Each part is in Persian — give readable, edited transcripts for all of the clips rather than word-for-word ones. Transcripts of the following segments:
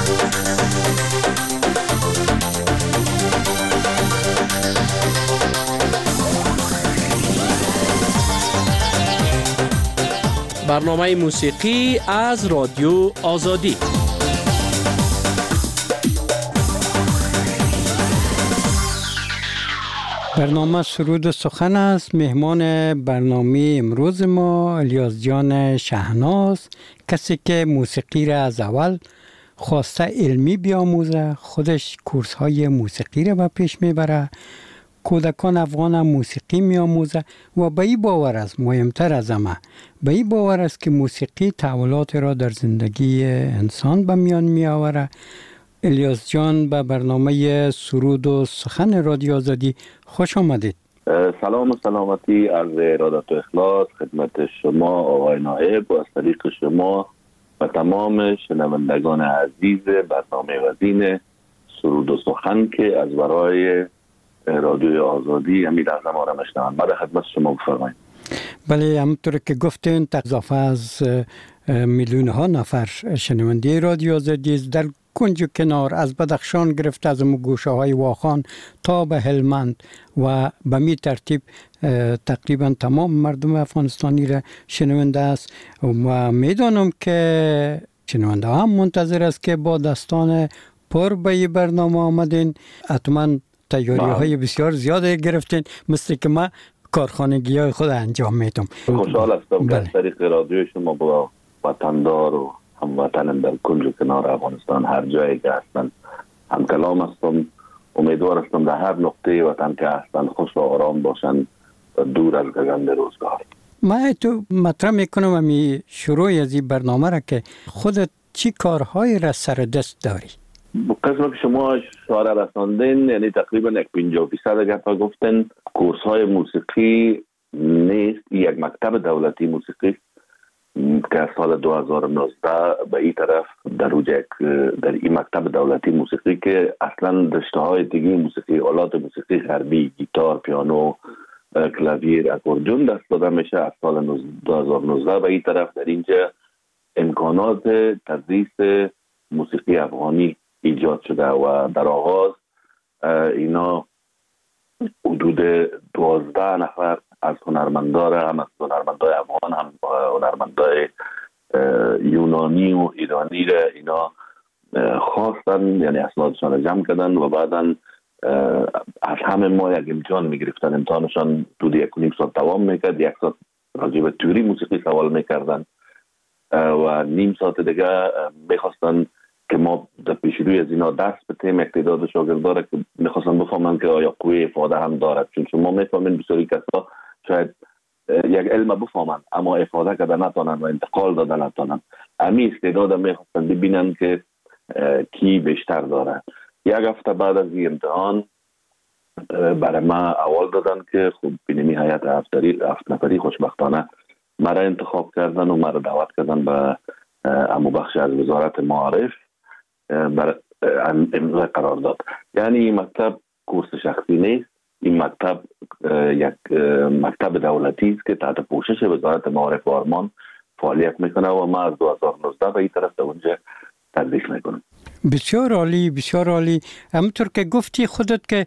برنامه موسیقی از رادیو آزادی. برنامه سرود و سخن است. مهمان برنامه امروز ما الیاس جان شهناز، کسی که موسیقی را از اول خواسته علمی بیاموزه، خودش کورس های موسیقی را به پیش میبره، کودکان افغان موسیقی میاموزه و به این باور است، مهمتر از همه به این باور است که موسیقی تحولات را در زندگی انسان به میان میآوره. الیاس جان به برنامه سرود و سخن رادیو آزادی خوش آمدید. سلام و سلامتی عرض ارادت و اخلاص خدمت شما آقای نائب و از طریق شما و تمام شنوندگان عزیز برنامه وزین سرود و سخن که از برای رادیو آزادی امید اعظم ما را میشنوند. بعد خدمت شما بفرمایید. بله، همونطور که گفتین اضافه از میلیون ها نفر شنونده رادیو آزادی در کنج و کنار، از بدخشان گرفته از گوشه های واخان تا به هلمند و به می ترتیب تقریبا تمام مردم افغانستانی را شنونده است و میدانم که شنونده هم منتظر است که با دستان پر به این برنامه آمدین. حتما تیاری های بسیار زیاده گرفتین، مثل که ما کارخانگی های خود انجام میدم. خوشحال هستم که از طریق رادیو شما با وطندار و هموطنان در کنج و کنار افغانستان هر جایی که هستن هم کلام هستم. امیدوار هستم در هر نقطه وطن که هستن خوش و آرام باشن و دور از گزند روزگار. من تو مطرح میکنم امی شروع از این برنامه را که خودت چی کارهایی را سر دست داری؟ قسم که شما اشاره رساندین، یعنی تقریبا 50% اگر تا گفتن کورس های موسیقی نیست. یک مکتب دولتی موسیقی که از سال 2019 به این طرف در این مکتب دولتی موسیقی که اصلا رشته های دیگه موسیقی، آلات موسیقی غربی، گیتار، پیانو، کلاویر، اکوردیون دست داده میشه. از سال 2019 به این طرف در اینجا امکانات تدریس موسیقی افغانی ایجاد شده و در آغاز اینا حدود 12 نفر از هنرمندان، هم از هنرمندای افغان هم هنرمندای یونانی و ایرانی را اینا خواستن، یعنی اسنادشان را جمع کردن و بعدا از همه ما یک امتحان میگرفتن. امتحانشان حدود 1.5 ساعت دوام میکرد. 1 ساعت راجع به تئوری موسیقی سوال میکردن و نیم ساعت دیگه میخواستن که ما در پیش روی از اینا درس بتیم. اقتداد شاگرداره که میخواستن بفهمن که آیا قوه افاده هم دارد، چون شما میفهمین بسیاری کسا شاید یک علم بفهمن اما افاده کرده نتانن و انتقال داده نتانن. امی استعداد میخواستن ببینن که کی بیشتر داره. 1 هفته بعد از این امتحان برای ما اول دادن که خب بینمی هیئت 7 نفری خوشبختانه مرا انتخاب کردن و مرا دعوت کردن به امو بخش از وزارت معارف بر امضای قرار داد. یعنی این مکتب کورس شخصی نیست، این مکتب یک مکتب دولتی است که تحت پوشش وزارت معارف و آرمان فعالیت میکنه و ما از 2019 به این طرف در اونجا تدریس میکنم. بسیار عالی، بسیار عالی. همونطور که گفتی خودت که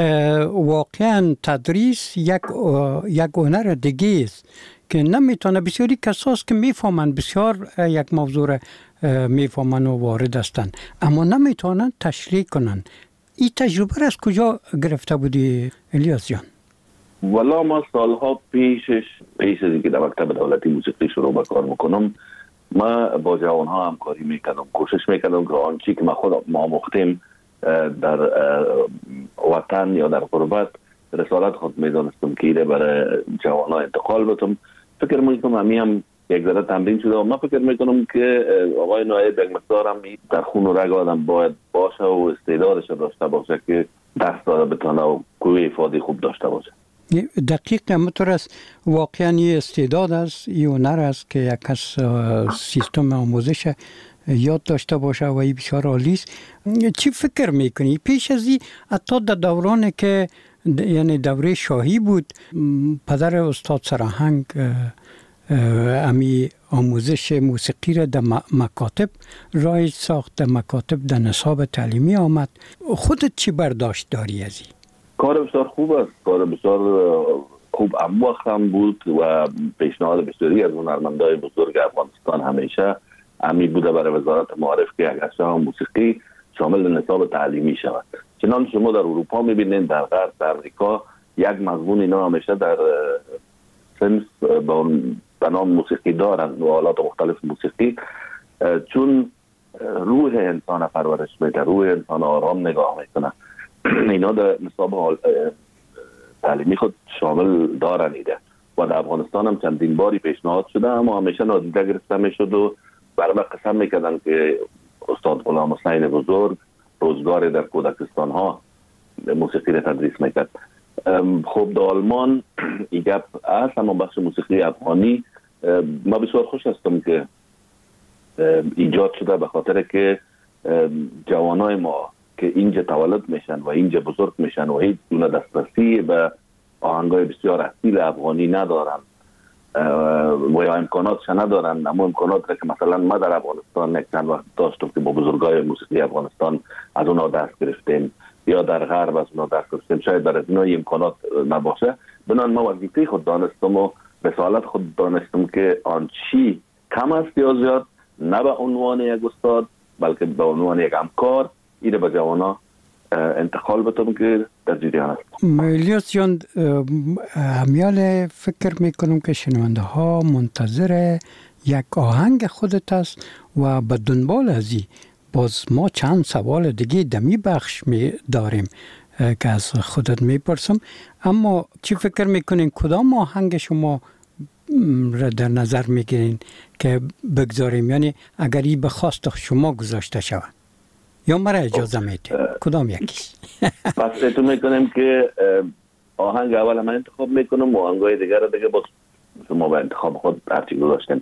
واقعا تدریس یک هنر دیگه است که نمیتونه، بسیاری کساست که میفهمن بسیار یک موضوع را میفهمن و وارد هستن اما نمیتونن تشریح کنن. این تجربه را از کجا گرفته بودی الیاس جان؟ والا ما سالها پیش از اینکه در مکتب دولتی موسیقی شروع به کار میکنم، ما با جوانها همکاری میکردم، کوشش میکردم که آنچه که ما خود ما مختیم در وطن یا در غربت رسالت خود میدانستم که ایره برای جوانها انتقال بدم. فکر میکنم همی هم یک ذره تمرین شده و من فکر میکنم که آقای نایب یک مقدار هم در خون و رگ آدم باید باشه و استعدادش داشته باشه که دست داده بتونه و قوه افاده خوب داشته باشه. دقیق همطور است. واقعا این استعداد است، این هنر است که یک کس سیستم آموزش یاد داشته باشه و این بسیار عالی است. چی فکر میکنی پیش از این حتی در دورانی که یعنی دوره شاهی بود، پدر استاد سراهنگ امی آموزش موسیقی را در مکاتب رایج ساخت، در مکاتب در نصاب تعلیمی آمد. خودت چی برداشت داری از این؟ کار بسیار خوب است، کار بسیار خوب اموخ هم بود و پیشنهاد بسیاری از هنرمندای بزرگ افغانستان همیشه امی بوده برای وزارت معارف که اگرچه موسیقی شامل نصاب تعلیمی شود. چنان شما در اروپا میبینید، در غرب، در امریکا یک مضمون اینا همیشه در سنف به نام موسیقی دارند و آلات مختلف موسیقی، چون روح انسان پرورش میده، روح انسان آرام نگاه میکنه. اینا در نصاب تعلیمی خود شامل دارن ایده و در افغانستان هم چندین باری پیشنهاد شده اما همیشه نادیده گرفته میشد و برای قسم میکردن که استاد غلام حسین بزرگ روزگار در کودکستان ها موسیقی را تدریس میکرد. خب در آلمان این گپ است، اما بخش موسیقی افغانی ما بسیار خوش هستم که ایجاد شده به خاطر که جوانای ما که اینجا تولد میشن و اینجا بزرگ میشن و هیچ گونه دسترسی به آهنگای بسیار اصیل افغانی ندارن و یا امکاناتش ندارن، اما امکانات را که مثلا ما در افغانستان یک چند وقت داشتم که با بزرگای موسیقی افغانستان از اونا دست گرفتیم یا در غرب از اونا دست گرفتیم، شاید در از اینا امکانات نباشه. بنان ما وظیفه خود دانستم و رسالت خود دانستم که آن چی کم است یا زیاد، نه به عنوان یک استاد بلکه به عنوان یک همکار ایره به جوانا انتقال بتم که در جریان است. الیاس جان، همیال فکر میکنم که شنونده ها منتظر یک آهنگ خودت است و به دنبال ازی باز ما چند سوال دیگه دمی بخش می داریم که از خودت میپرسم. اما چی فکر میکنین کدام آهنگ شما را در نظر میگیرین که بگذاریم، یعنی اگر این به خواست شما گذاشته شود یا مرا اجازه میده کدام یکیش؟ پس اتون میکنیم که آهنگ اول من انتخاب میکنم و آهنگای دیگر را دیگه با شما به انتخاب خود هرچی گذاشتن.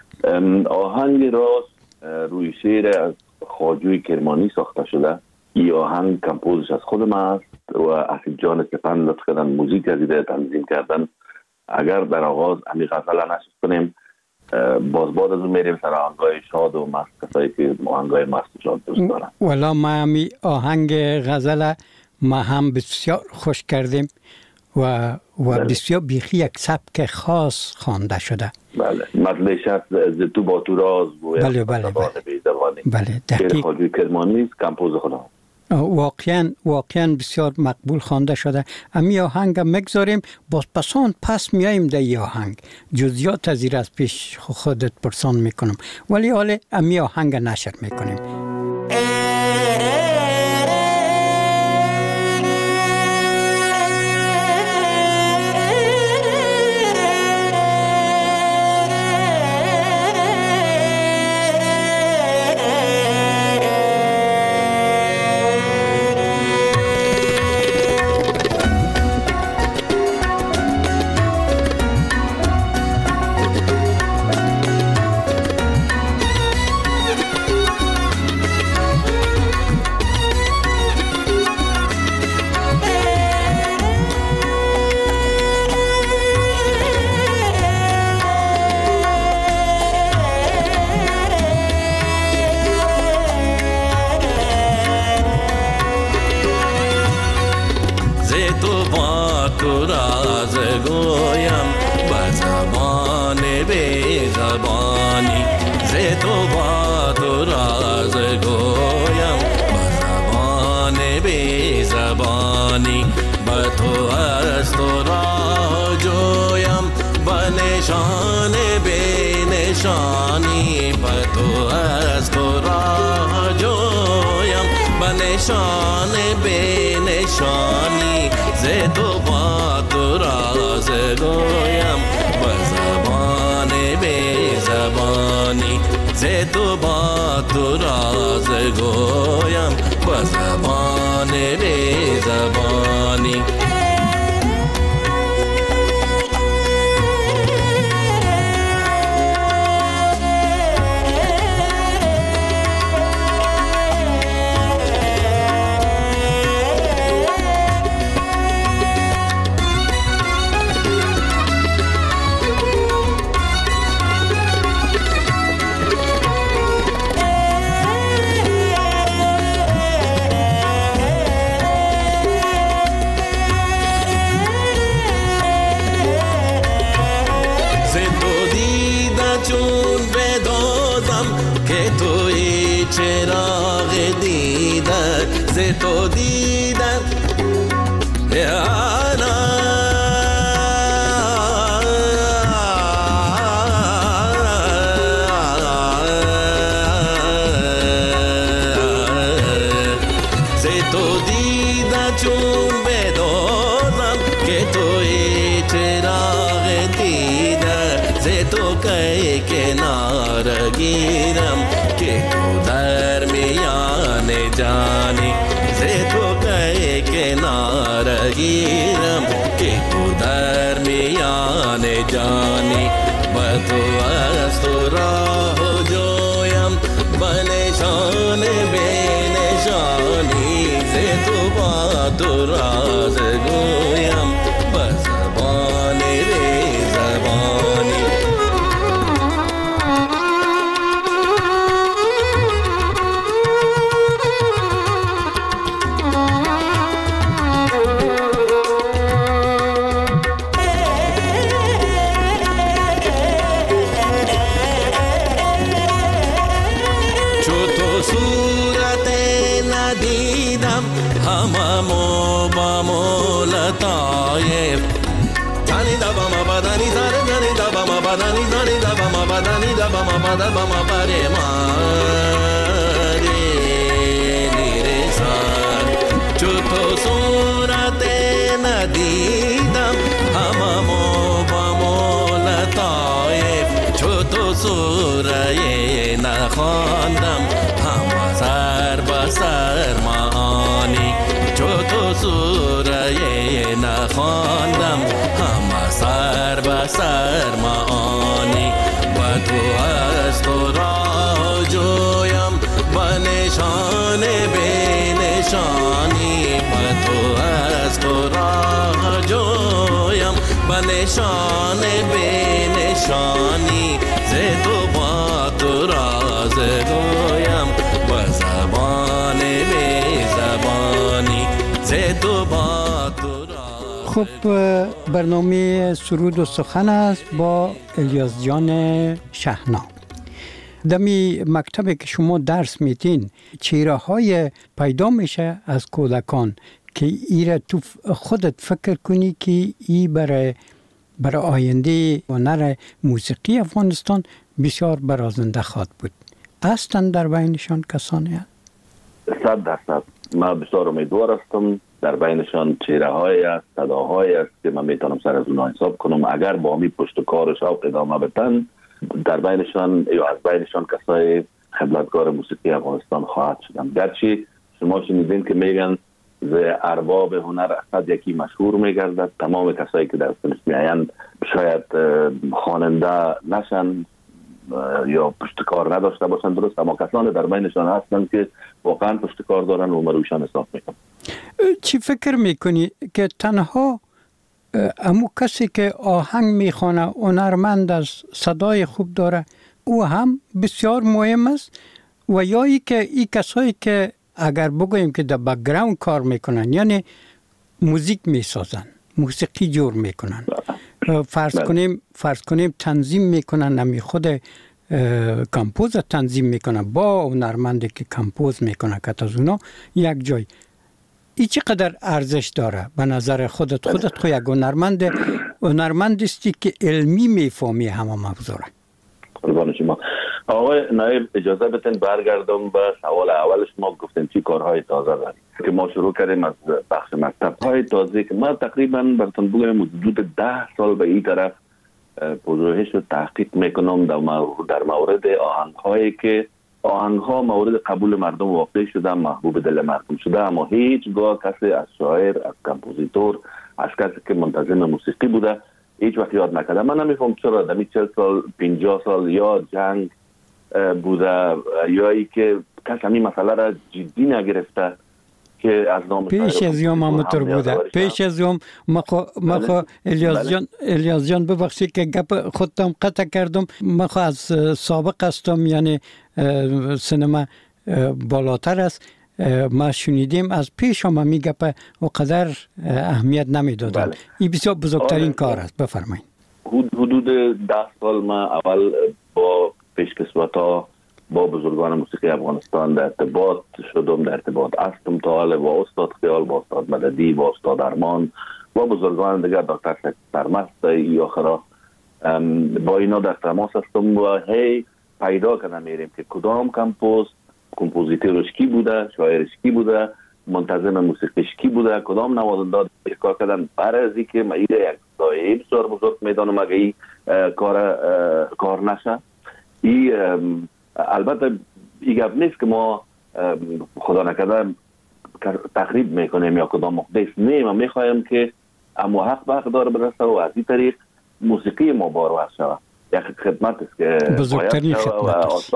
آهنگ راست روی شعر از خواجوی کرمانی ساخته شده. این آهنگ کمپوزش از خود من است و اسید جان سپند لطف کردن موزیک از ایده تنظیم کردن. اگر در آغاز امی غزل نشست کنیم، باز بعد از اون میریم سر آهنگای شاد و مست، کسایی که آهنگای مست و شاد دوست دارن. والا ما همی آهنگ غزل ما هم بسیار خوش کردیم و بسیار بیخی یک سبک خاص خوانده شده. بله، مطلعش هست ز تو با تو راز گویم. بله دقیق. خواجوی کرمانی است، کمپوز خودم. واقعا بسیار مقبول خوانده شده. امی آهنگ مگذاریم، باز پس میاییم در ای آهنگ جزئیات از از پیش خودت پرسان میکنم، ولی حالا امی آهنگ نشر میکنیم. چراغ دیدن ز تو دیدن ز تو دیدن چون بدانم که توی چراغ دیدن ز تو که کنار گیرم که تو در میان جانی ز تو که کنار گیرم که تو در میان جانی با تو از تو راه جویم با نشان به نشانی ز تو با تو راز گویم با زبان به زبانی صورت ندیدم هممو با مولتایف تانی دبا ما بدنی زاره زنی دبا ما بدنی زنی دبا ما بدنی دبا ما بدبا ما بره ماری نیرسان چو تو صورت ندیدم هممو با مولتایف چو تو سوره نخواندم هم سر با سر معانی چو تو سوره نخواندم هم سر با سر معانی و تو از تو را جویم با نشان به نشانی و تو از تو را جویم با نشان به نشانی ز تو با تو راز گویم با زبان به زبانی ز تو با تو راز. خب برنامه سرود و سخن است با الیاس جان شهنا. دمی مکتبی که شما درس میتین چهره های پیدا میشه از کودکان که ایره تو خودت فکر کنی که ای برای آینده هنر موسیقی افغانستان بسیار برازنده خواهد بود. هستند در بینشان کسانی هست؟ 100%. من بسیار امیدوار هستم در بینشان چهره های است، صداهای است که من میتونم سر از اونها حساب کنم. اگر با همی پشت کار و شوق ادامه بدن در بینشان یا از بینشان کسای خدمتگار موسیقی افغانستان خواهد شدن. گرچه شما شنیدین که میگن ز ارباب هنر اسد یکی مشهور میگردد. تمام کسایی که در سنف میایند شاید خواننده نشن یا پشتکار نداشته باشن، درست، اما کسان در بینشان هستند که واقعا پشتکار دارن و مروشان حساب میکنن. چی فکر میکنی که تنها امو کسی که آهنگ میخوانه هنرمند است، صدای خوب داره، او هم بسیار مهم است، و یا ای که ای کسایی که اگر بگوییم که در بک‌گراند کار میکنن، یعنی موزیک میسازن، موسیقی جور میکنن، فرض کنیم تنظیم میکنن، نمی خود کمپوز تنظیم میکنن با هنرمندی که کمپوز میکنه که از اونا یک جای، ای چقدر ارزش داره به نظر خودت خو یک هنرمند استی که علمی میفهمی همه موضوع را. قربان شما. آقای نایب اجازه بدین برگردم به سوال اول شما. گفتن چی کارهای تازه دارید که ما شروع کردیم از بخش مکتب‌های تازه که ما تقریبا براتون بگم حدود 10 سال به این طرف پژوهش و تحقیق میکنم در مورد آهنگ‌هایی که آهنگ‌ها مورد قبول مردم واقع شده، محبوب دل مردم شده، اما هیچگاه کسی از شاعر، از کمپوزیتور، از کسی که منتظم موسیقی بوده هیچ وقت یاد نکرده. من نمیفهم چرا در 40 سال 50 سال یا جنگ بوده یا ای که کس همین مسئله را جدی نگرفته که از نام پیش از یوم همونطور بوده. پیش از یوم ما الیاس جان ببخشید که گپ خودم قطع کردم. ما از سابق هستم، یعنی سینما بالاتر است. ما شنیدیم از پیش هم می گپ وقدر اهمیت نمیدادن. بله. این بسیار بزرگترین کار است. بفرمایید. حدود 10 سال ما اول با پیشکسوتا با بزرگان موسیقی افغانستان در ارتباط شدم، در ارتباط هستم تا حال با استاد خیال، با استاد مددی، با استاد ارمان و بزرگان دیگر، دکتر سرمست ای آخرا، با اینا در تماس هستم و هی پیدا کنم میریم که کدام کمپوزیتورش کی بوده، شاعرش کی بوده، منتظم موسیقیش کی بوده، کدام نوازنده کار کردن. برای از اینکه من یک سایه بسیار بزرگ میدانم اگه این کار نشه. البته این گپ نیست که ما خدا نکرده تخریب میکنیم یا کدام مقدس، نه، ما میخوایم که اما حق به حق داره برسه و از این طریق موسیقی ما بارور شود. یک خدمت است که بزرگترین خدمت است.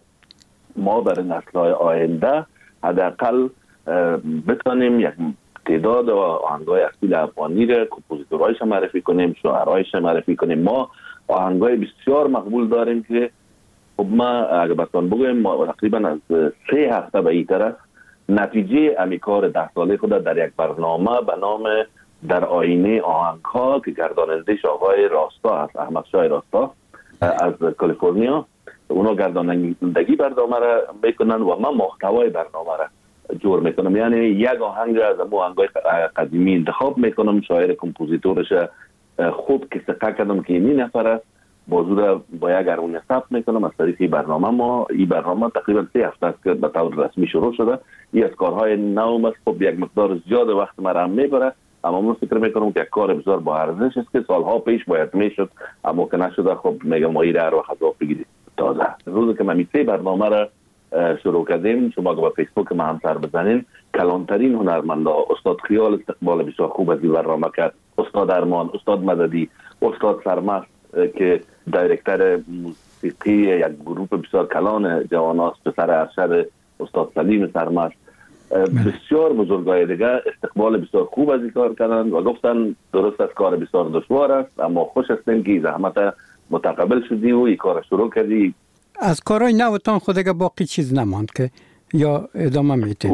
ما برای نسل‌های آینده حداقل بتونیم یک تعداد آهنگ‌های اصیل افغانی را کمپوزیتورهایش معرفی کنیم، شاعرهایش معرفی کنیم. ما آهنگ‌های بسیار مقبول داریم که خب ما اگر بتون بگویم ما تقریبا از 3 هفته به این طرف نتیجه امیکار 10 ساله خود در یک برنامه به نام در آینه آهنگ‌ها که گردانندش آقای راستا هست، احمد شاه راستا از کالیفرنیا، اونا گردانندگی برنامه را میکنن و من محتوای برنامه را جور میکنم. یعنی یک آهنگ از آهنگ‌های قدیمی انتخاب میکنم، شاعر کمپوزیتورش خوب که ثقه کردم که این نفر است، موضوع را با یک ارونه ثبت میکنم از طریق این برنامه. این برنامه تقریبا 3 هفته است که به طور رسمی شروع شده. این از کارهای نو است، خب یک مقدار زیاد وقت مرا هم میبره، اما من فکر میکنم که یک کار بسیار با ارزش است که سالها پیش باید میشد اما که نشده. خب میگم ما این را هر وقت بگیرید تازه. روزی که ما 3 برنامه را شروع کردیم، شما که با فیسبوک ما هم سر بزنین، کلانترین هنرمندا استاد خیال استقبال بسیار خوب از این برنامه کرد، استاد ارمان، استاد مددی، استاد سرمست که دایرکتر موسیقی یک گروه بسیار کلان جواناست، پسر ارشد استاد سلیم سرمست، بسیار بزرگای دیگه استقبال بسیار خوب از این کار کردن و گفتن درست است کار بسیار دشوار است اما خوش هستیم که زحمت متقبل شدی و این کار شروع کردی. از کارهای نوتان خود که باقی چیز نماند که یا ادامه میتین؟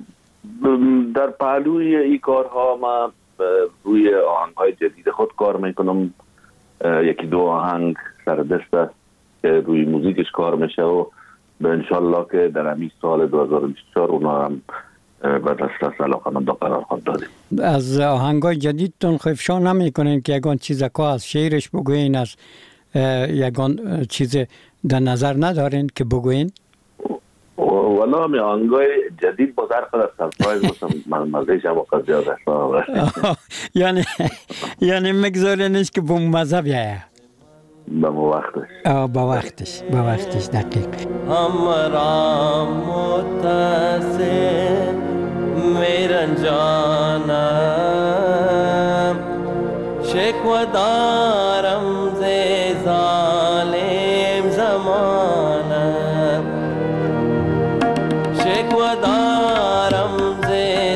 در پهلوی این کارها ما روی آهنگ‌های جدید خود کار میکنم. 1-2 آهنگ سر دست است که روی موزیکش کار میشه و به انشالله که در همین سال 2024 اونا هم به دست علاقمندا قرار خواهد دادیم. از آهنگ‌های جدیدتون افشا نمیکنین که یگان چیز که از شعرش بگوین، از یگان چیز در نظر ندارین که بگوین؟ والا می آهنگای جدید با در خود سرپرایز باشم من مزهش هم وقت زیاد است. یعنی مگذارینش که با مزه بیایه با وقتش با وقتش دقیق. हमरा متصل میرن جانم شکوه دارم ز ظالم زمانم شکوه دارم ز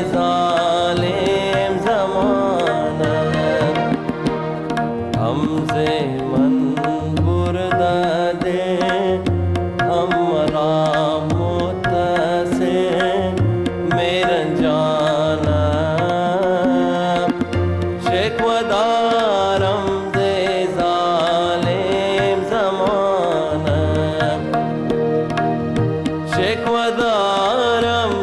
ظالم زمانم همزه من برده ده हमरा متصل میرن جانم شکوه دارم ز ظالم زمانم شکوه دارم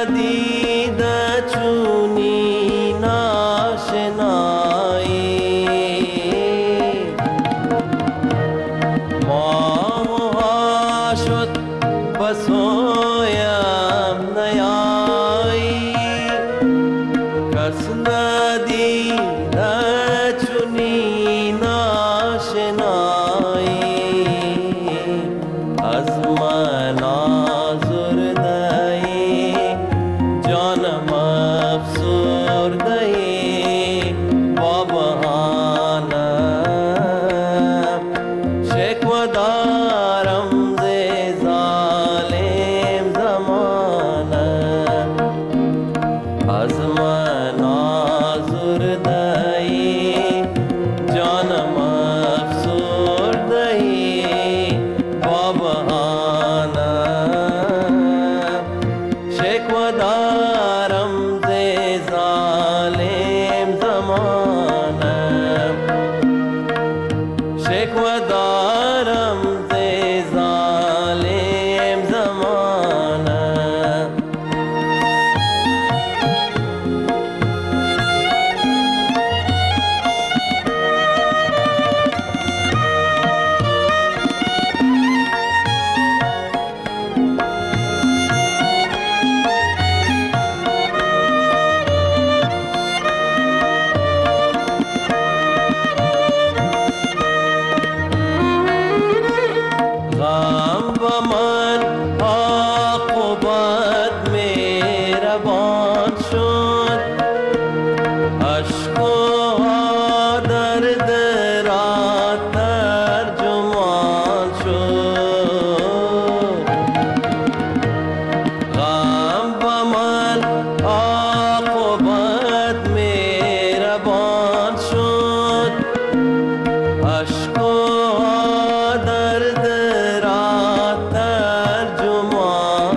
ندیده چونی ناشنایی ماه شد بسویم نیایی کس ندیده چونی ناشنایی از من آزرده ای جانم افسرده ای با بهانم شکوه دارم ز ظالم زمانم از من آزرده ای جانم افسرده ای با بهانم شکوه دارم ز ظالم زمانم شکوه دارم ز ظالم زمانم غم با من عاقبت مهربان شد اشک و درد را ترجمان شد غم با من عاقبت مهربان شد اشک و درد را ترجمان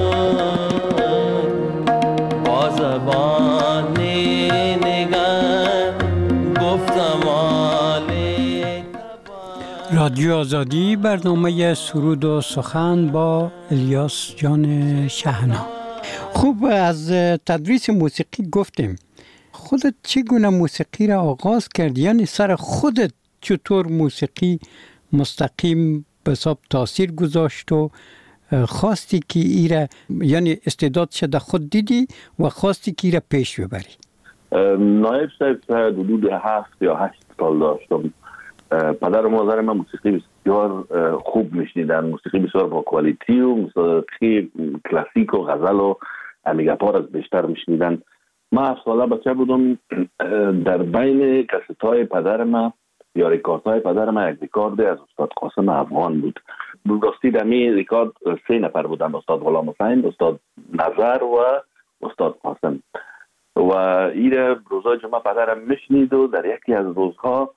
شد با زبان نگاه گفتم آلی رادیو آزادی، برنامه سرود و سخن با الیاس جان شهنا. خوب، از تدریس موسیقی گفتیم. خودت چگونه موسیقی را آغاز کردی؟ یعنی سر خودت چطور موسیقی مستقیم به حساب تاثیر گذاشت و خواستی که ایره، یعنی استعداد شده خود دیدی و خواستی که ایره پیش ببری؟ نایب صاحب حدود 7 یا 8 سال داشتم. پدر و مادر من موسیقی بسیار خوب میشنیدن، موسیقی بسیار با کوالیتی و موسیقی کلاسیک و غزل و امیگپار از بیشتر میشنیدن. من 7 ساله بچه بودم، در بین کستای پدر من یا ریکاردهای پدر من یک ریکارد از استاد قاسم افغان بود. راستی در می ریکارد 3 نفر بودن، استاد غلام حسین، استاد نظر و استاد قاسم. و این روزای جمعه پدرم میشنید و در یکی از روزها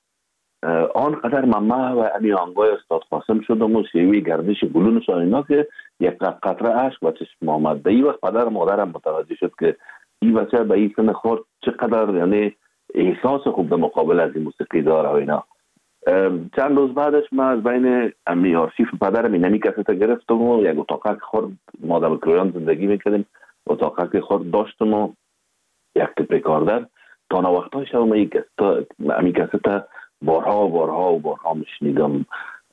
آنقدر ممه و امی آنگاه استاد قاسم شدم و شیوی گردش گلونش اینا که یک قطره عشق و چشم آمد. به این وقت پدر مادرم متوجه شد که این بچه به این سن خورد چقدر یعنی احساس خوب در مقابل از این موسیقی داره و اینا. چند روز بعدش من از بین امی آرشیف پدرم این نمی کسیت گرفتم و یک اتاقک خورد، ما در کرویان زندگی میکردیم، اتاقک خورد داشتم و یک تپ ریکاردر تا وقتای شب امی کسیت بارها میشنیدم.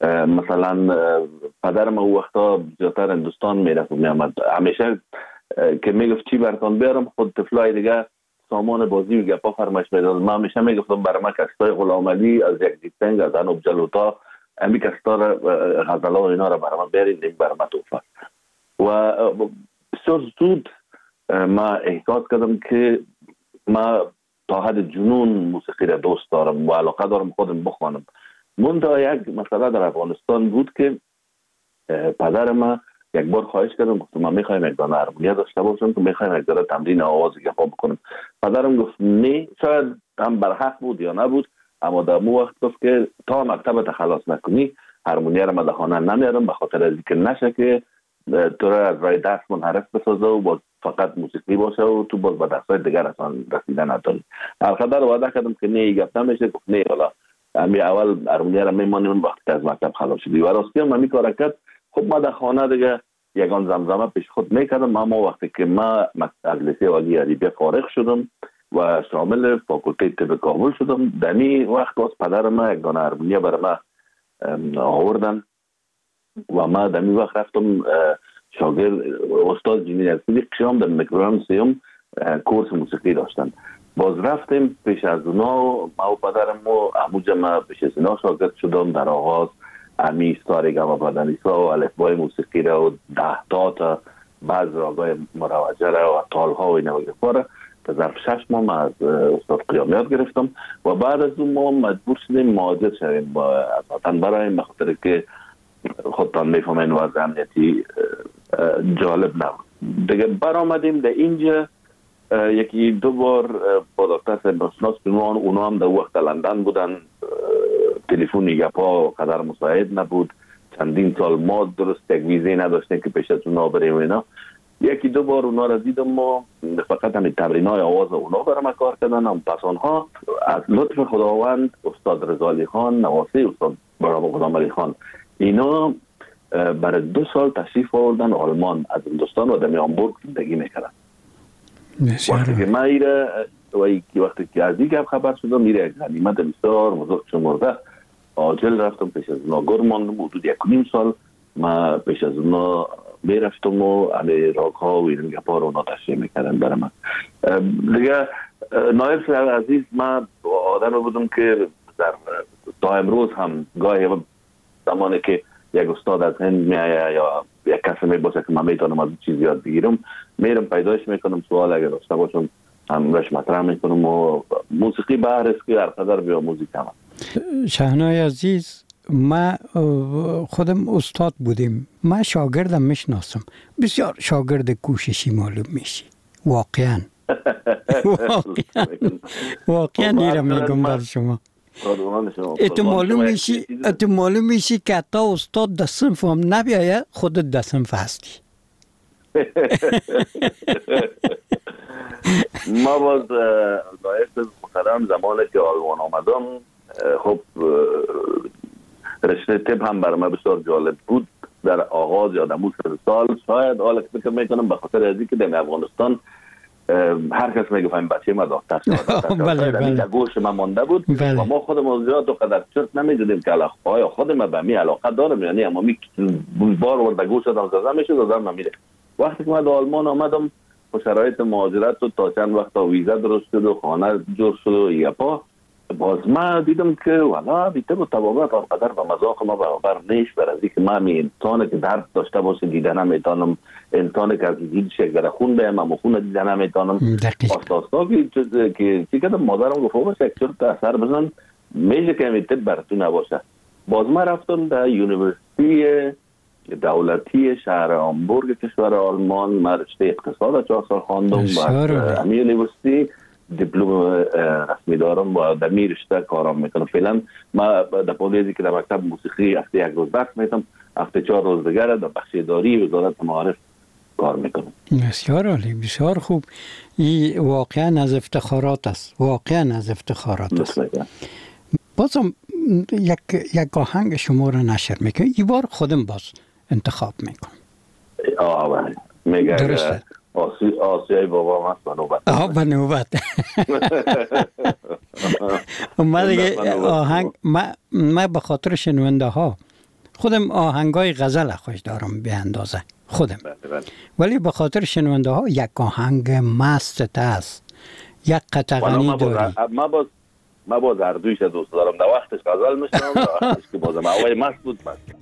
مثلا پدرم او وقتا زیادتر هندوستان میرفت و میامد، همیشه که میگفت چی براتون بیارم خود طفلای دیگه سامان بازی و گپا فرمایش میداد. من همیشه میگفتم برای من کستای غلام علی از یک دیتنگ از انوب جلوتا امی کستا غزلا و اینا را برای من بیارید، این برای من توفه. و بسیار زود ما احساس کردم که ما تا حد جنون موسیقی را دوست دارم و علاقه دارم خودم بخوانم. منتها یک مسئله در افغانستان بود که پدر ما یک بار خواهش کردم، گفتم من میخوایم یک دانه هارمونیا داشته باشم که میخوایم یک دانه تمرین آواز گپا بکنم. پدرم گفت نه، شاید هم برحق بود یا نبود، اما در مو وقت گفت که تا مکتب تخلص نکنی هارمونیا را من خانه نمیارم، به خاطر از اینکه نشه که تو را از راه درس منحرف بسازه و باز فقط موسیقی باشه و تو باز به درسای دیگر اصلا رسیدن نداری. القدر وعده کردم که نه گپ نمیشه. گفت نه والا امی اول هارمونیا را میمانیم وقتی از مکتب خلاص شدی. و راستی هم می کار کرد. خب ما در خانه دیگه یگان زمزمه پیش خود میکردم. اما وقتی که ما از لیسه عالی عربیه فارغ شدم و شامل فاکولته طب کابل شدم، دمی وقت باز پدر ما یک دانه هارمونیه برای ما آوردن و ما دمی وقت رفتم شاگرد استاد جینی نرسیدی قشام در میکروگرام سیوم کورس موسیقی داشتن. باز رفتیم پیش از اونا، ما و پدرم و همونجا ما پیش از اونا شاگرد شدم. در آغاز امی سارگم و بدنیسا و الفبای موسیقی را و 10 تا بعض راگای مروجه را و تالها و اینا وگفاره تا ظرف 6 ماه از استاد قیامیات گرفتم و بعد از اون ما مجبور شدیم مهاجر شدیم با وطن برایم، به خاطر که خودتان میفهمین وضع امنیتی جالب نبود دیگه. برآمدیم در اینجا یکی دو بار با دکتر سرناشناس بنوان، اونا هم در وقت لندن بودن، تلفنی گپا قدر مساعد نبود، چندین سال ما درست یک ویزه نداشتیم که پیش از اونا بریم اینا. یکی دو بار اونا را دیدم و فقط همین تمرینای آواز اونا برای ما کار کردن. هم پس آنها از لطف خداوند استاد رضا خان نواسی استاد غلام علی خان اینا برای 2 سال تشریف آوردن آلمان از هندوستان و در هامبورگ زندگی میکردن. وقتی که ما ایره وقتی که از دیگه خبر شدم میره یک غنیمت بسیار بزرگ شمرده عاجل رفتم پیش از اونا گرم ماندم حدود 1.5 سال. ما پیش از اونا میرفتم و علی راک ها و این گپا رو اونا تشریح میکردن برای من دیگه. نایب صاحب عزیز، من آدم بودم که تا امروز هم گاهی زمانی که یک استاد از هند میایه یا یک کسی میباشه که من میتونم از چیز یاد بگیرم، میرم پیداش میکنم، سوال اگر داشته باشم هم رش مطرح میکنم و موسیقی بهر است که هر قدر بیا موزیک هم. شهنای عزیز، ما خودم استاد بودیم، من شاگردم میشناسم، بسیار شاگرد کوششی معلوم میشی واقعا. واقعا نیرم میگم بر شما. اتو معلوم میشی که حتی استاد در صنف هم نبیاید خودت در صنف هستی. ما باز لایق محترم زمانی که آلمان آمدم، خب رشته طب هم برای ما بسیار جالب بود. در آغاز یا در سال شاید حالا که فکر میکنم به خاطر ازی که در افغانستان هر کس میگه فهم بچه ما دکتر شد، در گوش ما مانده بود و ما خودمون زیاد و قدر چرت نمیدونیم که آیا خود ما به می علاقه دارم، یعنی اما می بار ورده گوش دادم زده میشه دادم نمیره. وقتی که من در آلمان آمدم با شرایط مهاجرت و تا چند وقت ویزا درست شد و خانه جور شد و یپا، باز ما دیدم که والا بیته با طبابت آنقدر به مذاق ما برابر نیست. برای که من انسانی که درد داشته باشه دیدن نمیتونم، انسانی که از دیدش یک در خون بهم اما خون دیدن نمیتونم. آستا که چی کردم مادرم گفت باشه یک چرت اثر بزن میشه که میته براتون نباشه. باز ما رفتم در یونیورسیتی دولتی شهر هامبورگ کشور آلمان، من رشته اقتصاد 4 سال خواندم و امی یونیورسیتی دیپلم رسمی دارم و در می رشته کارم میکنم. فعلا ما در پولیزی که در مکتب موسیقی هفته 1 روز درس میتم، هفته 4 روز دیگر در بخش اداری وزارت معارف کار میکنم. بسیار عالی، بسیار خوب. این واقعا از افتخارات است، واقعا از افتخارات است. بازم یک آهنگ شما رو نشر میکنم، این بار خودم باز انتخاب میکنم. میگه آسیای بابا هست به نوبت. به نوبت. ما دیگه آهنگ ما به خاطر شنونده ها خودم آهنگای غزل خوش دارم به اندازه خودم، ولی به خاطر شنونده ها یک آهنگ مست است، یک قطعانی داری. ما باز اردویش دوست دارم، در وقتش غزل میشنم، در وقتش که بازم هوای مست بود مست.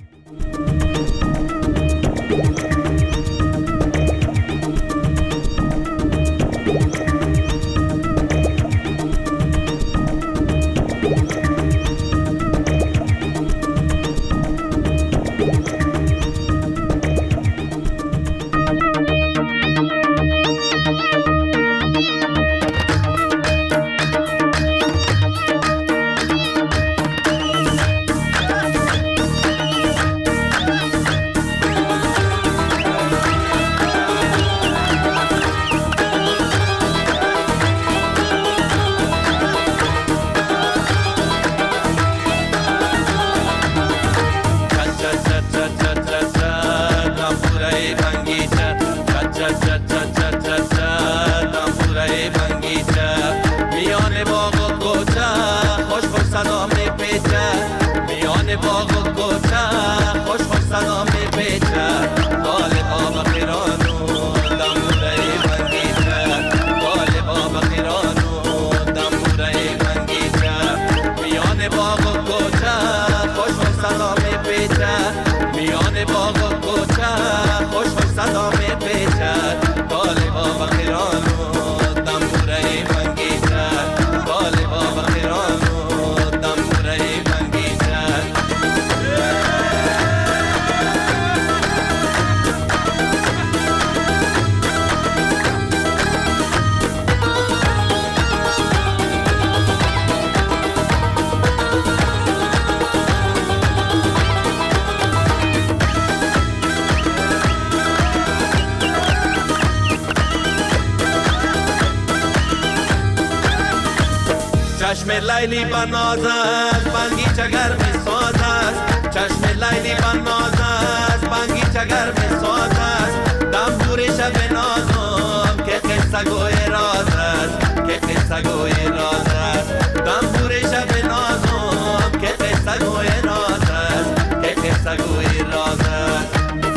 چشم لیلی بناز است بنگیچه گرم ساز است چشم لیلی بناز است بنگیچه گرم ساز است دمبور شب نازم که قصه گوی راز است که قصه گوی راز است دمبور شب نازم که قصه گوی راز است که قصه گوی راز است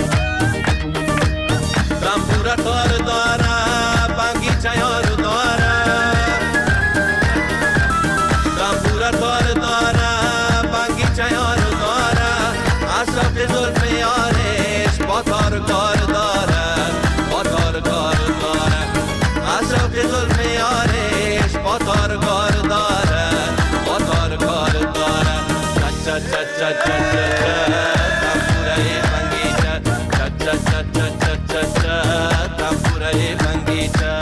دمبور کار داره بنگیچه یارو داره دمبور کار داره بنگیچه یارو داره اصرف زلف یارش با کار کار داره با کار کار داره اصرف زلف یارش با کار کار داره با کار کار داره چا چا چا چا چا دمبوره بنگیچه چا چا چا چا چا چا دمبوره بنگیچه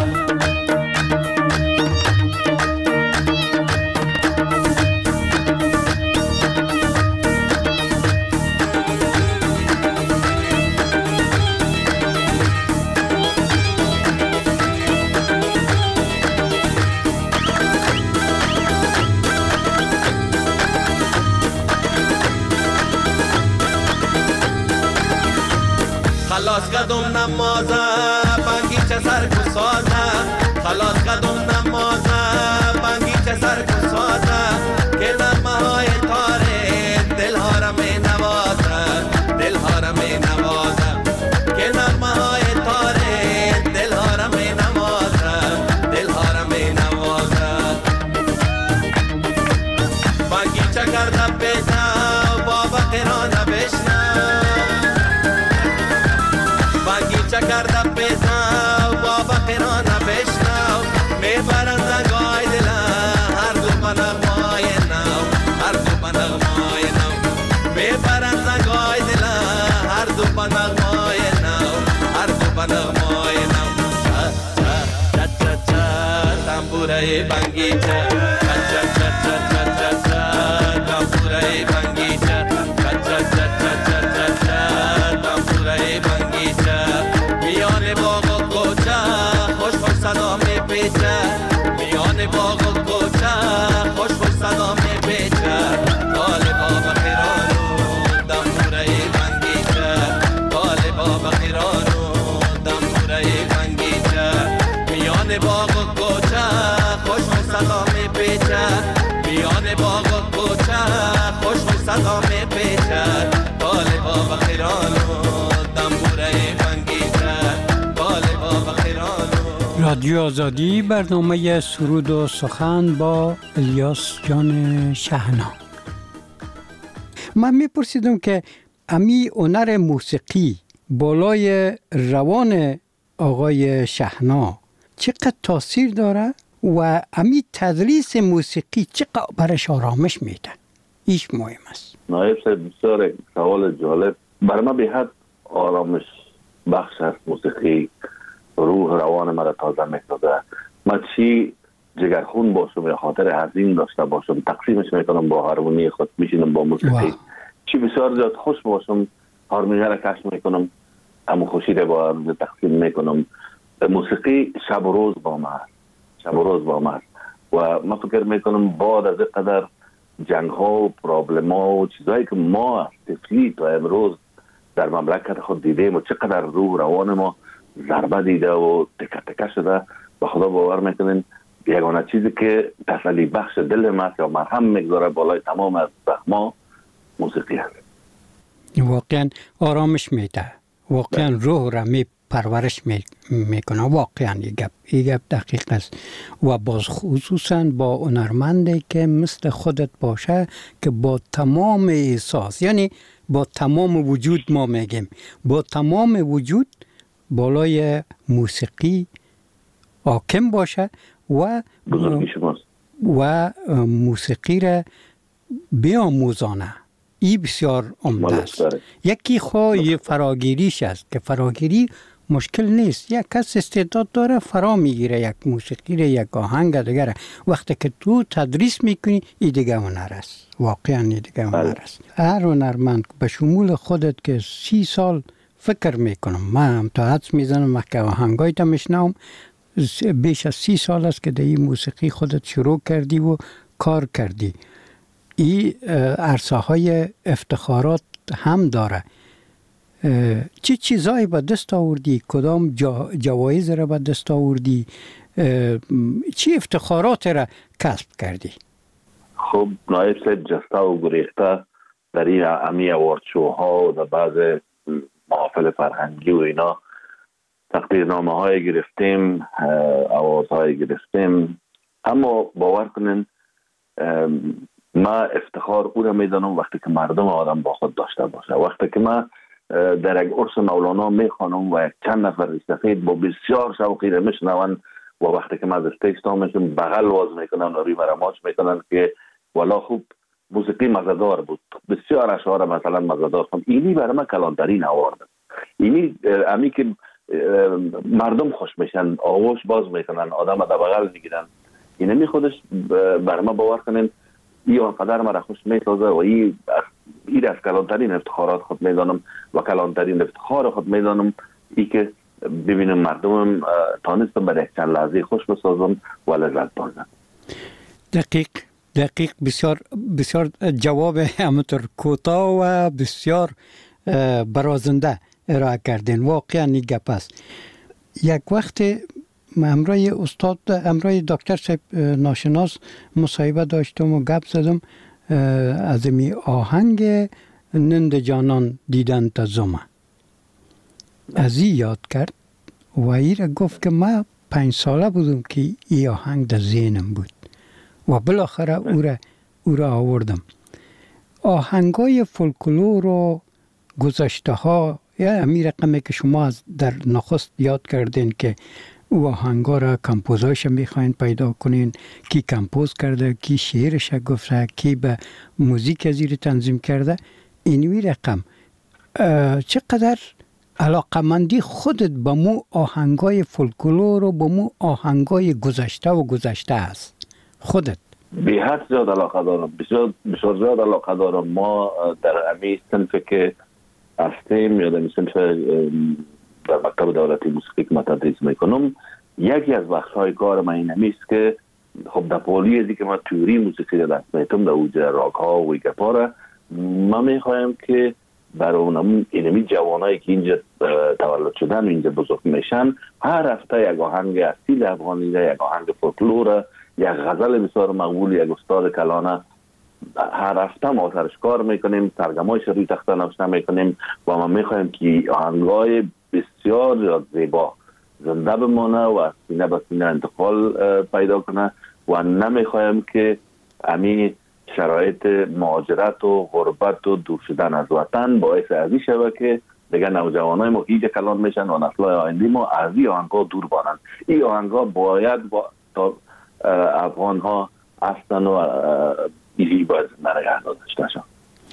خلاص قدم نمازه بنگیچه سر کو سازه خلاص قدم نمازه بنگیچه سر کو سازه که نغمه های تاره دل ها را می نوازه دل ها را می نوازه که نغمه های تاره دل ها را می نوازه دل ها را می نوازه بنگیچه کرده پیدا بابا قرانه بشنه بنگیچه کرده پیدا بابا قرانه بشنو میبرن زنگای دل هر دو بنغمای نو هر دو بنغمای نو میبرن زنگای دل هر دو بنغمای نو هر دو بنغمای نو چا چا چا چا تنبوره بنگیچه چا چا چا چا چا چا چا تنبوره بنگیچه چا چا چا چا چا چا چا تنبوره بنگیچه میان باغ و کوچه خوش خوش صدا میپیچه میان باغ و کوچه خوش خوش صدا میپیچه طالبا بخیرانو دمبوره بنگیچه طالبا بخیرانو دمبوره بنگیچه میان باغ و کوچه خوش خوش صدا میپیچه میان باغ و کوچه خوش خوش صدا میپیچه طالبا بخیرانو دمبوره بنگیچه طالبا بخیرانو. رادیو آزادی، برنامه سرود و سخن با الیاس جان شهنا. من میپرسیدم که امی هنر موسیقی بالای روان آقای شهنا چقدر تاثیر داره و امی تدریس موسیقی چقدر برش آرامش میده؟ ایش مهم است. نایب صاحب بسیار سوال جالب. برای من به حد آرامش بخش است موسیقی. روح روان مرا تازه میکنه. من چی جگرخون باشم یا خاطر حزین داشته باشم تقسیمش میکنم با هارمونی خود، میشینم با موسیقی. چی بسیار زیاد خوش باشم هارمونی را کشف میکنم، همون خوشی را با هم تقسیم میکنم. موسیقی شب و روز با من، شب و روز با من. و من فکر میکنم بعد از قدر جنگ ها و پرابلم ها و چیزهایی که ما طفلی تا امروز در مملکت خود دیدیم و چقدر روح روان ما ضربه دیده و تکه تکه شده، به خدا باور میکنین یگانه چیزی که تسلی بخش دل ما یا مرهم میگذاره بالای تمام از زخما موسیقی است. واقعا آرامش میده، واقعا روح را پرورش میکنه. واقعا این گپ دقیق است. و باز خصوصا با هنرمندی که مثل خودت باشه که با تمام احساس، یعنی با تمام وجود، ما میگیم با تمام وجود بالای موسیقی حاکم باشه و موسیقی را بیاموزانه. این بسیار عمده است. یکی خواهی فراگیریش است که فراگیری مشکل نیست. یک کس استعداد داره فرا میگیره یک موسیقی را، یک آهنگ دیگره. وقتی که تو تدریس میکنی این دیگه هنر است. واقعا این دیگه هنر است. هر هنرمند به شمول خودت که 30 سال فکر میکنم، من تا حدس میزنم که آهنگای تا میشنم بیش از 30 سال است که در این موسیقی خودت شروع کردی و کار کردی. این عرصه های افتخارات هم داره. چی چیزایی به دست آوردی؟ کدام جوایز را به دست آوردی؟ چی افتخارات را کسب کردی؟ خب نایب صاحب جسته و گریخته در این امی اوارد شوها و در بعض محافل فرهنگی و اینا تقدیرنامه های گرفتیم، اوارد های گرفتیم. اما باور کنین ما افتخار او را میدانم وقتی که مردم آدم با خود داشته باشه. وقتی که ما در یک عرس مولانا میخوانم و یک چند نفر سفید با بسیار شوقی را میشنوند و وقتی که ما از استیج تا میشم بغل واز میکنن و روی مرماچ میکنن که والا خوب موسیقی مزدار بود، بسیار اشعار مثلا مزدار بود. اینی برای من کلانترین آورد. اینی امی که مردم خوش میشن، آغوش باز میکنن، آدم در بغل میگیرن. اینمی خودش برای من باور کنین این آنقدر مرا خوش میسازه و این از کلانترین افتخارات خود میدانم و کلانترین افتخار خود میدانم ای که ببینم مردمم تانستم برای چند لحظه خوش بسازم و لذت بردم. دقیق بسیار جواب همونطور کوتاه و بسیار برازنده ارائه کردین. واقعا این گپ است. یک وقت امروی دکتر صاحب ناشناس مصاحبه داشتم و گپ زدم از می آهنگ نند جانان دیدن تزمه از این یاد کرد و ای را گفت که ما 5 ساله بودم که این آهنگ در ذهنم بود و بالاخره او را آوردم. آهنگای فولکلور و گذشته ها یا همین رقمی که شما در نخست یاد کردین که او آهنگا را کمپوزاش میخواین پیدا کنین، کی کمپوز کرده، کی شعرش گفته، کی به موزیک ازیر تنظیم کرده. اینوی رقم چقدر علاقمندی خودت با مو آهنگای فولکلور و با مو آهنگای گذشته است خودت؟ به حد زیاد علاقه دارم، بسیار زیاد علاقه دارم. ما در امی صنف که هستیم یا در صنف در مکتب دولتی موسیقی که من تدریس میکنم، یکی از بخش‌های کار من این همیست که خب در پولی ازی که من تیوری موسیقی را دست میتم در اوج راک ها و گپا را من میخوایم که برای اونم اینمی جوانایی که اینجا تولد شدن و اینجا بزرگ میشن هر هفته یک آهنگ اصیل افغانی، یک آهنگ فولکلور، یک غزل بسیار مقبول، یک استاد کلانه هر هفته ما سرش کار میکنیم، ترجمه‌اش روی تخته نوشته میکنیم و ما میخوایم که آهنگای بسیار زیبا زنده بمانه و از سینه به سینه انتقال پیدا کنه و نمیخوایم که همین شرایط مهاجرت و غربت و دور شدن از وطن باعث ازی شود که دیگه نوجوانای ما هیچ کلان میشن و نسل‌های آینده ما از این آهنگا دور بانن. این آهنگا باید تا افغان ها هستن و ایلی باید نگه داشته شن.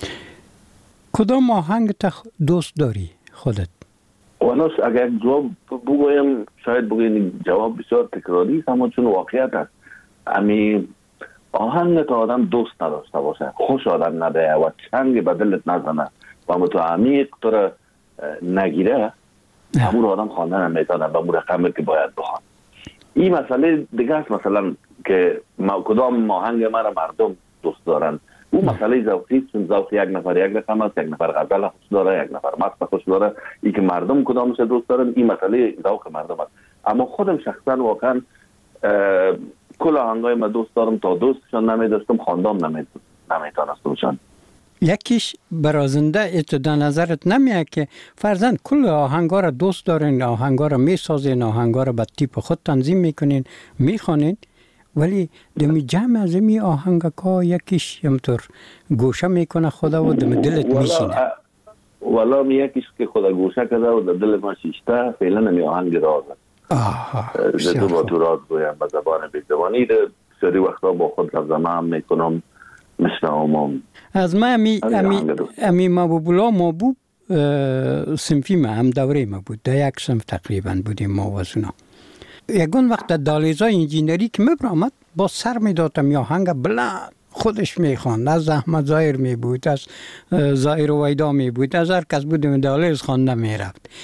کدام آهنگ دوست داری خودت؟ وناس اگر جواب بگویم شاید بگویم جواب بسیار تکراری است، اما چون واقعیت است امی آهنگ تا آدم دوست نداشته باشه، خوش آدم نده و چنگ به دلت نزنه و تو عمیق تو را نگیره، همون آدم خواندن نمیتونه به مو رقمی که باید بخوان. این مسئله دیگه است، مثلا که کدام آهنگ مرا مردم دوست دارن، اون مسئله ذوقی، چون ذوق یک نفر یک رقم است، یک نفر غزل خوش داره، یک نفر مست خوش داره. این که مردم کدامش دوست دارن این مسئله ذوق مردم است. اما خودم شخصا واقعا کل آهنگای ما دوست دارم، تا دوستشان نمیداشتم خواندم نمیتونستمشان. یکیش برازنده اتدا نظرت نمیاد که فرزن کل آهنگا را دوست دارین، آهنگا را میسازین، آهنگا را به تیپ خود تنظیم میکنین، میخوانین، ولی دمی جمع از می آهنگا یکیش همطور گوشه میکنه خدا و دم دلت میشینه؟ والا یکیش که خدا گوشه کرده و دل ما شیشته فعلا نمی آهنگ راز است. تو با تو راز گویم به زبان بیزبانی ده سری وقتا با خود ترجمه هم میکنم مشنوم. از ما امی محبوب‌الله محبوب صنفی ما هم دوره ما بود، در یک صنف تقریبا بودیم ما و زنا. یکون وقت دالیزای انجینری که میبرامد با سر میدادم یا آهنگ بلند خودش میخواند، از احمد ظاهر می بود، از ظاهر ویدا می بود، از هر کس بود دالیز خوانده میرفت.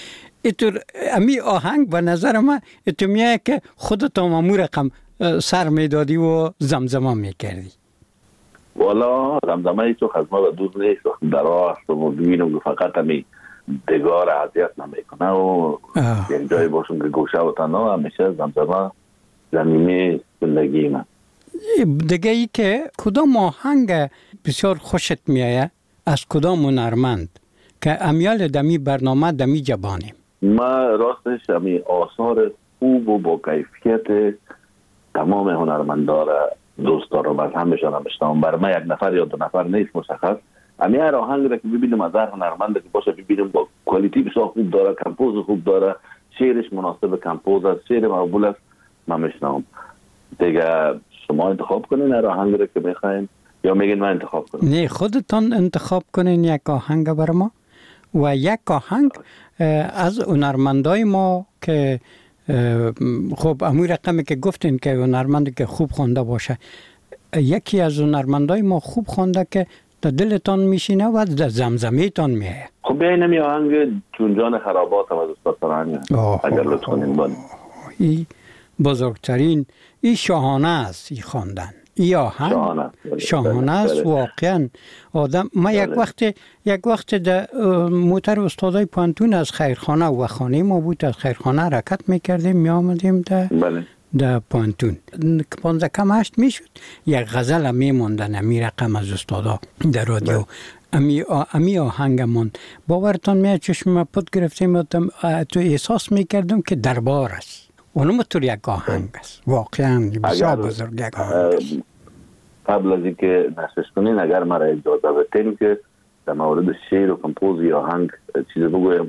اینطور امی آهنگ به نظر من تو میاد که خودت هم امور رقم سر میدادی و زمزمه میکردی. والا زمزمه ایچو خزمه و دور نیست. وقت در راه هستم و ببینم که فقط همی دگار عذیت نمیکنه و یک جای باشم که گوشه و تنها همیشه زمزمه زمینه زندگی من. دیگه ای که کدام آهنگ بسیار خوشت میایه از کدام هنرمند که امیال دمی برنامه دمی جبانیم؟ ما راستش همی آثار خوب و با کیفیت تمام هنرمندان دوست دارم، از همشان همشتم. بر من یک نفر یا دو نفر نیست مشخص. همی هر آهنگ را که ببینیم از هر هنرمند که باشه ببینیم با کوالیتی بسیار خوب داره، کمپوز خوب داره، شعرش مناسب کمپوز است، شعر مقبول است، من میشنم. دیگه شما انتخاب کنین هر آهنگ را که میخواین یا میگین من انتخاب کنم؟ نه، خودتان انتخاب کنین یک آهنگ بر ما و یک آهنگ از هنرمندای ما که خب امور رقمی که گفتین که هنرمندی که خوب خونده باشه، یکی از هنرمندای ما خوب خونده که در دلتان میشینه و در زمزمه تان میه. خب بیاین همی آهنگ چون جان خرابات هم از استاد فرهنگ اگر لطف کنین بانیم. این بزرگترین، این شاهانه است این خواندن. این آهنگ شاهانه است واقعا. آدم ما یک وقت در موتر استادای پانتون از خیرخانه و خانه ما بود، از خیرخانه حرکت میکردیم می آمدیم در پانتون 15 کم 8 میشد یک غزل میموندن امی رقم از استادا در رادیو. امی آهنگمون باورتان میاد چشم پد گرفتیم تو احساس میکردم که دربار است. اونم طور یک آهنگ است واقعا بسیار بزرگ یک آهنگ است. قبل از اینکه نشرش کنین اگر مرا اجازه بدین که در مورد شعر و کمپوز آهنگ چیز بگویم.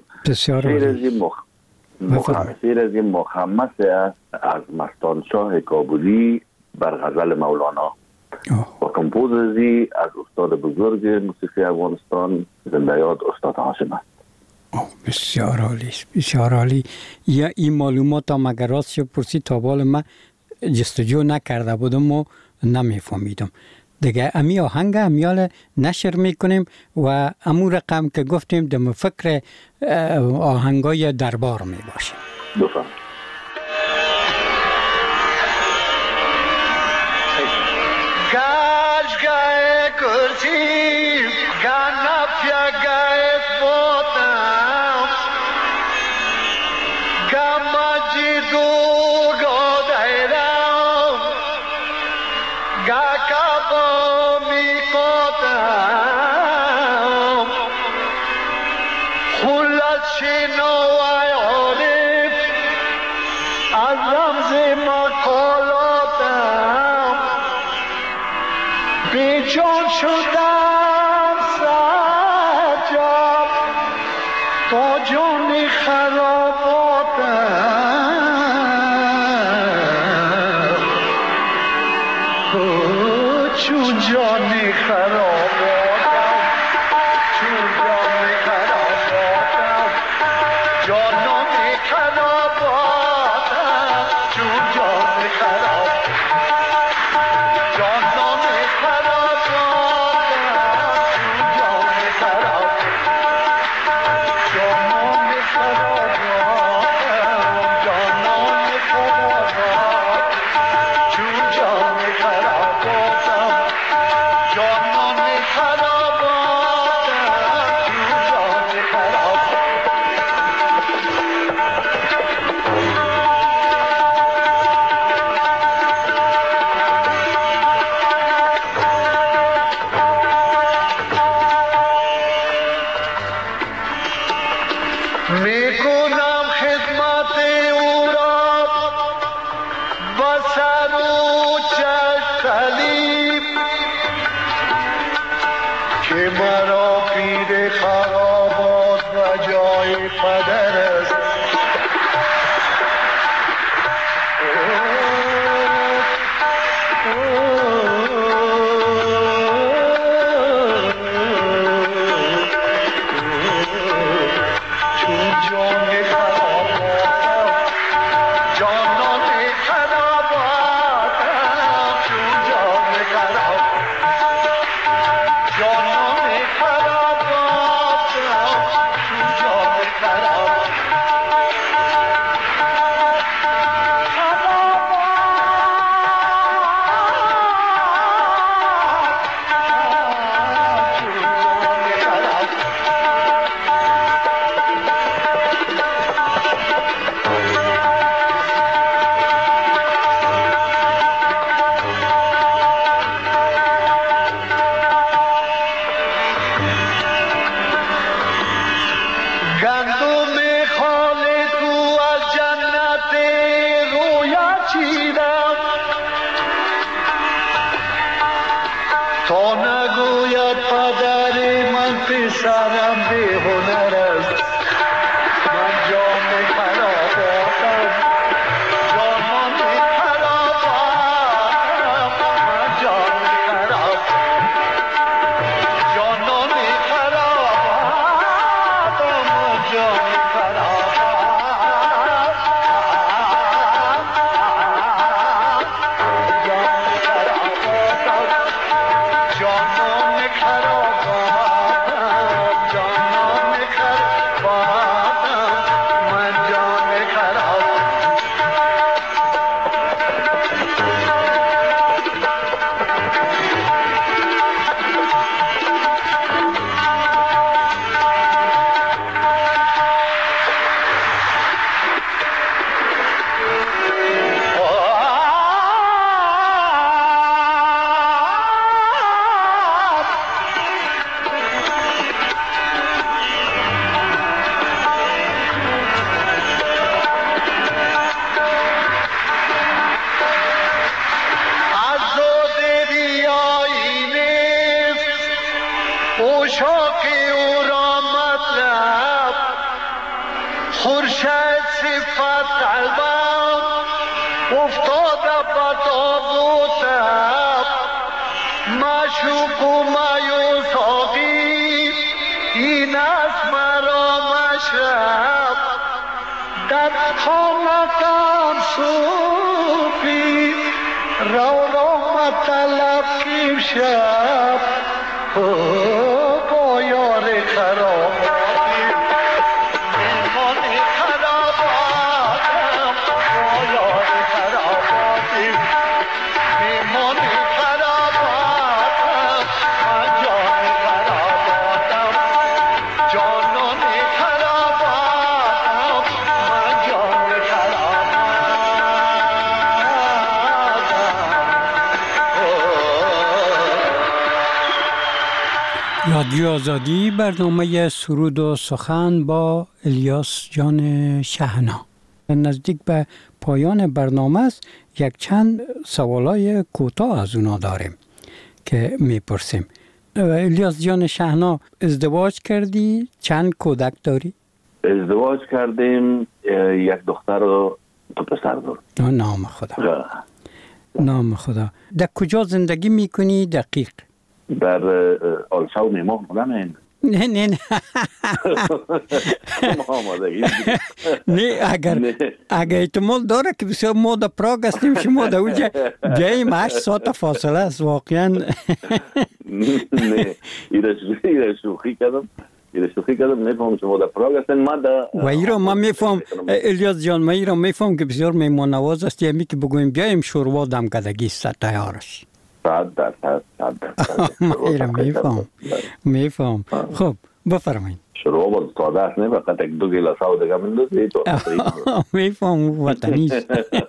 شعر از این مخمس از مستان شاه کابلی بر غزل مولانا و کمپوز از استاد بزرگ موسیقی افغانستان زنده یاد استاد هاشم است. بسیار عالی، بسیار عالی. یا این معلومات هم اگر راست شد پرسی تا بال من جستجو نکرده بودم و نمیفهمیدم. دیگه امی آهنگ امیال نشر میکنیم و امو رقم که گفتیم دم فکر آهنگای دربار میباشیم. بفهم. گاج گای کرسی گانا پیا گای بوتام گاماجی دو گودایرام گاکا بامی کوتام خلص شنوای عارف از رمز مقالاتم بیجان شدم سجاب تا جان خراباتم چون جان خراباتم چون جان خراباتم جانان خراباتم چون جان خراباتم جانان میکنم خدمت او را با سر و چشم که مرا پیر خرابات و جای پدر است. سرم به هنر است من جام خراباتم جانان خراباتم من جام خراباتم جانان خراباتم من جام رادیو آزادی برنامه سرود و سخن با الیاس جان شهنا. نزدیک به پایان برنامه است. یک چند سوالای کوتاه از اونا داریم که میپرسیم. الیاس جان شهنا، ازدواج کردی؟ چند کودک داری؟ ازدواج کردیم، یک دختر و 2 پسر دارم. نام خدا. نام خدا. در کجا زندگی میکنی دقیق؟ در آلشاو میماه بودم. نه نه اگر احتمال داره که بسیار ما در پراگ هستیم، شما در اونجا جاییم 8 ساعت فاصله است واقعا. نه ایره شوخی کردم نفهم شما در پراگ هستین. ما در و ایران ما میفهم الیاس جان، ما ایران میفهم که بسیار میمون نواز است، یعنی که بگویم بیایم شوروا دم کدگی تیارش 100%. ما ایران میفهم. خب بفرمایید. شروع با ساده است، نه فقط 1-2 گیلاس آب دیگه میندازی تو. میفهم وطنی است.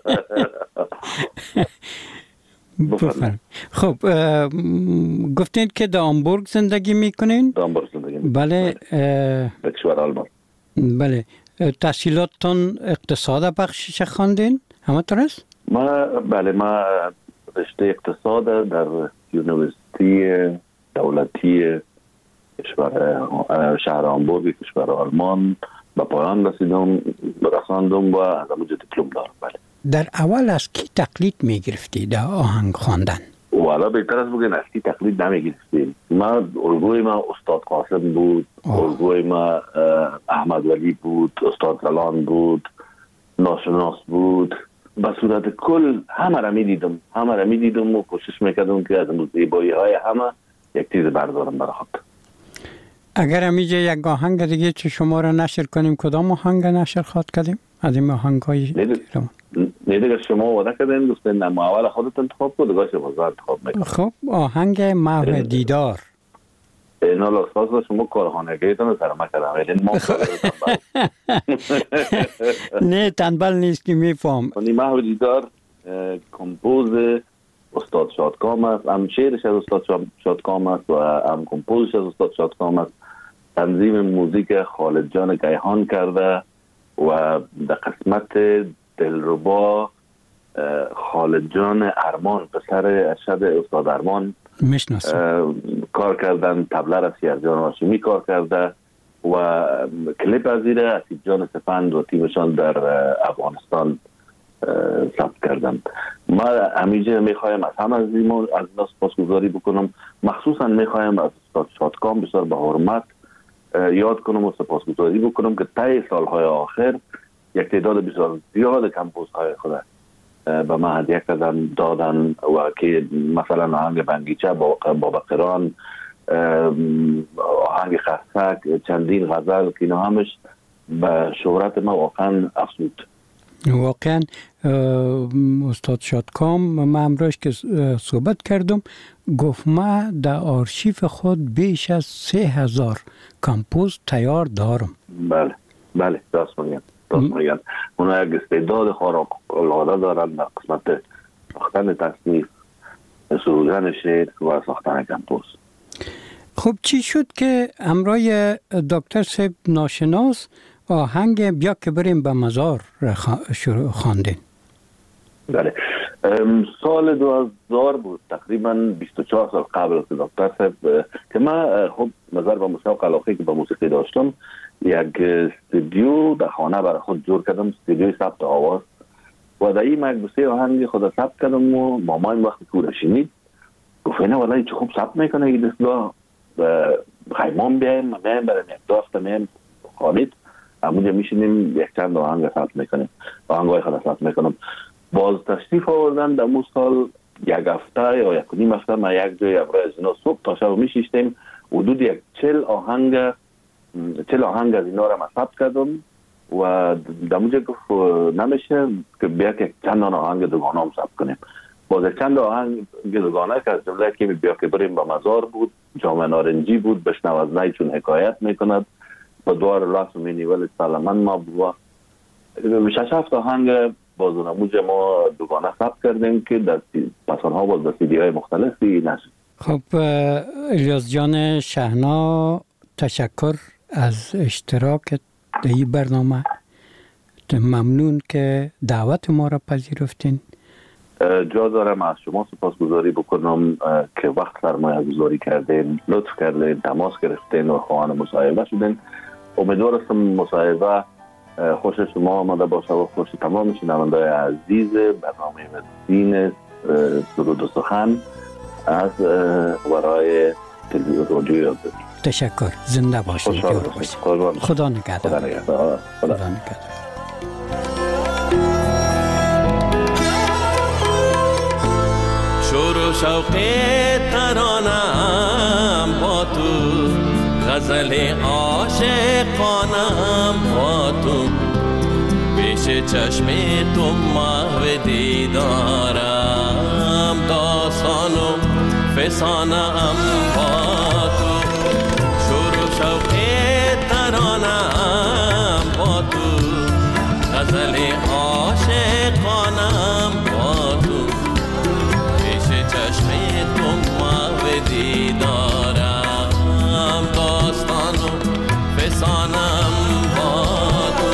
بفرمایید. خب گفتید که در هامبورگ زندگی میکنین؟ در هامبورگ زندگی میکنین. بله. در کشور آلمان. بله. تحصیلاتتون اقتصاد بخشش خواندین؟ همینطور است؟ ما رشته اقتصاد در یونیورسیتی دولتی شهر هامبورگ کشور آلمان به پایان رساندم و از اونجا دیپلم دارم. بله. در اول از کی تقلید میگرفتی در آهنگ خواندن؟ والا بهتر از بگن از کی تقلید نمیگرفتیم. الگوی ما استاد قاسم بود، الگوی ما احمد ولی بود، استاد زلان بود، ناشناس بود. به صورت کل همه را میدیدم و کوشش میکردم که از زیبایی های همه یک چیز بردارم برای خود. اگر همیشه یک آهنگ دیگه چه شما را نشر کنیم، کدام آهنگ نشر خواهد کردیم؟ از این آهنگ های نه دیگه شما وعده کردین دوستان اول خودت انتخاب کن، دیگه شما انتخاب میکنم. خب آهنگ محو دیدار. اینا لحظه شما کارخانگیتون سر ما کردم ولی ما نه تنبل نیست که میفهم. محو دیدار کمپوز استاد شادکام است، هم شعرش از استاد شادکام است و هم کمپوزش از استاد شادکام است. تنظیم موزیک خالد جان گیهان کرده و در قسمت دلربا خالد جان ارمان پسر ارشد استاد ارمان میشناسم کار کردن. تبله را سیرجان هاشمی کار کرده و کلیپ از ایره اسید جان سپند و تیمشان در افغانستان ثبت کردم. ما همیشه میخوایم از همه از اینا سپاسگزاری بکنم. مخصوصا میخوایم از استاد شادکام بسیار به حرمت یاد کنم و سپاسگزاری بکنم که طی سالهای آخر یک تعداد بسیار زیاد کمپوز های خود به من هدیه کردن دادن و که مثلا آهنگ بنگیچه با بقران، آهنگ خستک، چندین غزل که اینا همش به شهرت ما واقعا افزود. واقعا استاد شادکام من امروز که صحبت کردم گفت ما در آرشیف خود بیش از 3000 کمپوز تیار دارم. بله راست میگن. اونا یک استعداد خارق العاده دارن در قسمت ساختن تصنیف، سرودن شعر و ساختن کمپوز. خب چی شد که همراه دکتر صاحب ناشناس آهنگ بیا که بریم به مزار خواندین؟ بله سال 2000 بود، تقریبا 24 سال قبل از دکتر صاحب که من خب نظر به مشوق علاقه که به موسیقی داشتم یک استودیو در خانه برای خود جور کردم، استودیوی ثبت آواز و در این مکبوسه آهنگ خود ثبت کردم و مامایم وقتی کور شنید گفت نه والله چه خوب ثبت میکنه این دستگاه، خیمام بیایم بریم یک دو هفته میم خانید همونجا میشینیم یک چند آهنگ ثبت میکنیم، آهنگای خود ثبت میکنم. باز تشریف آوردن در اون سال یک هفته یا یک نیم هفته ما یک جای ابرای از اینا صبح تا شب میشیشتیم حدود یک 40 آهنگ از اینا را ثبت کردم و در اونجا گفت نمیشه که بیا که چند آهنگ دوگانه هم ثبت کنیم. باز چند آهنگ دوگانه که از جمله که بیا که بریم به مزار بود، جام نارنجی بود، بشنو از نی چون حکایت میکند، با دوار راست مینیول سلمان ما بود. 6-7 آهنگ باز نموجه ما دوگانه ثبت کردیم که در پسانها باز در سیدی های مختلفی نشد. خب الیاس جان شهنا تشکر از اشتراکت در این برنامه، ممنون که دعوت ما را پذیرفتین. جا دارم از شما سپاسگزاری بکنم که وقت سرمایه گذاری کردین، لطف کردین، تماس گرفتین و خواهان مصاحبه شدین. امیدوارم مصاحبه خوش شما آمده باشه و خوش تمام شنونده‌های عزیز برنامه مدرسین سرود و سخن از ورای تلویزیون رادیو یاد بدید. تشکر، زنده باشید. خدا نگهدار. خدا نگهدار. شور و شوق ترانم با تو، غزل عاشقانم با تو، پیش چشم تو محو دیدارم، داستان و فسانم با تو. شور و شوق ترانم با تو، غزل عاشقانم با تو، پیش چشم تو محو دیدارم، داستان و فسانم با تو.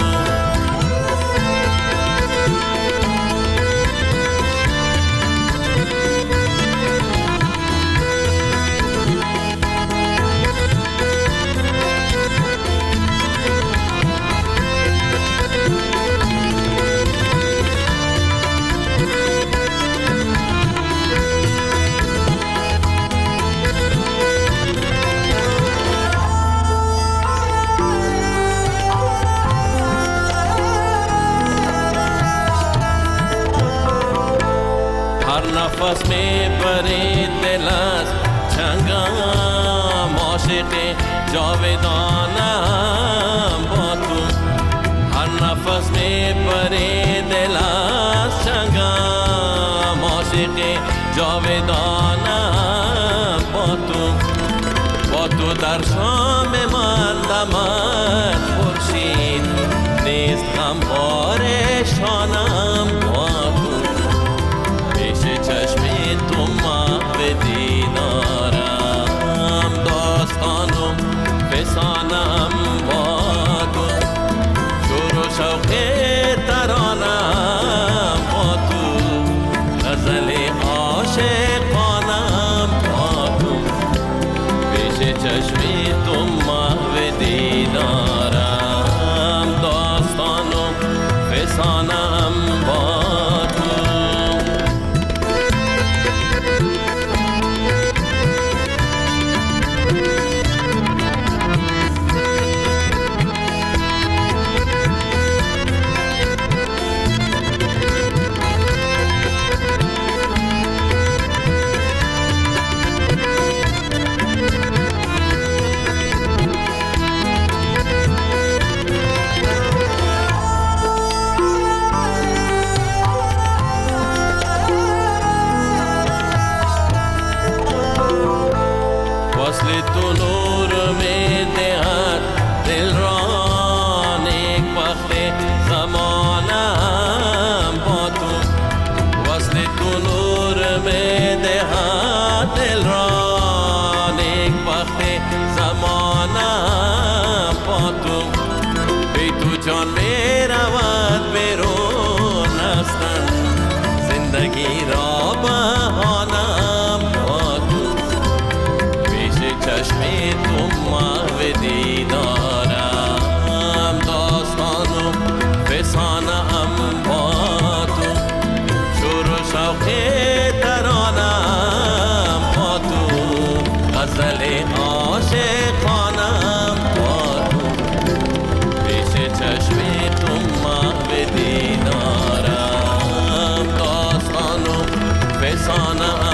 نفس میں بری دل از چنگم، عاشق جاودانم با تو. هر نفس میں بری دل از چنگم، عاشق جاودانم با تو. با تو در شام من دمد خورشید، نیست غم پریشانم با تو، چشم تو محو دیدارم، داستان و فسانم با تو. شور و شوق ترانم با تو، غزل عاشقانم با تو، نور می دهد دل را نیک وقت زمانم با تو وصل تو نور می دهد دل را نیک وقت زمانم با تو بی تو جان می رود بیرون رفتن زندگی را بهانم با تو پیش چشم تو محو دیدارم داستان و فسانم با تو شور و شوق ترانم با تو غزل عاشقانم با تو پیش چشم تو محو دیدارم داستان و فسانه